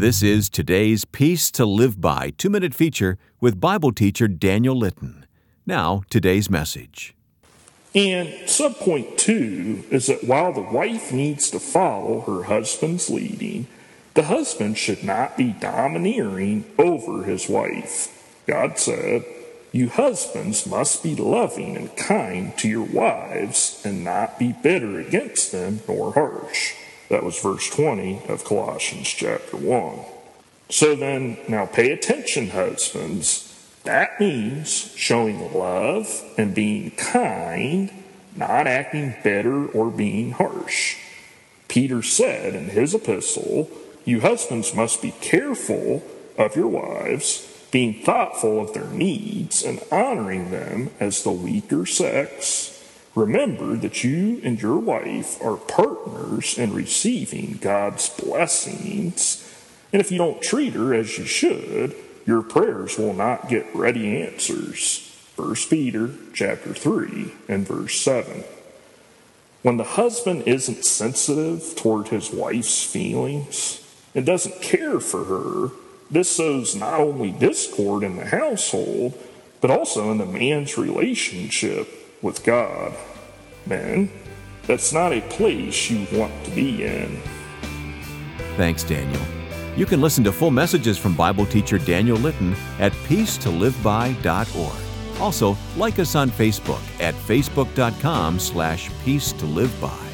This is today's Peace to Live By 2-minute feature with Bible teacher Daniel Litton. Now, today's message. And subpoint 2 is that while the wife needs to follow her husband's leading, the husband should not be domineering over his wife. God said, "You husbands must be loving and kind to your wives and not be bitter against them nor harsh." That was verse 20 of Colossians chapter 1. So then, now pay attention, husbands. That means showing love and being kind, not acting bitter or being harsh. Peter said in his epistle, "You husbands must be careful of your wives, being thoughtful of their needs and honoring them as the weaker sex. Remember that you and your wife are partners in receiving God's blessings. And if you don't treat her as you should, your prayers will not get ready answers." 1 Peter chapter 3 and verse 7. When the husband isn't sensitive toward his wife's feelings and doesn't care for her, this sows not only discord in the household, but also in the man's relationship with God. Men, that's not a place you want to be in. Thanks, Daniel. You can listen to full messages from Bible teacher Daniel Litton at peacetoliveby.org. Also, like us on Facebook at facebook.com/peacetoliveby.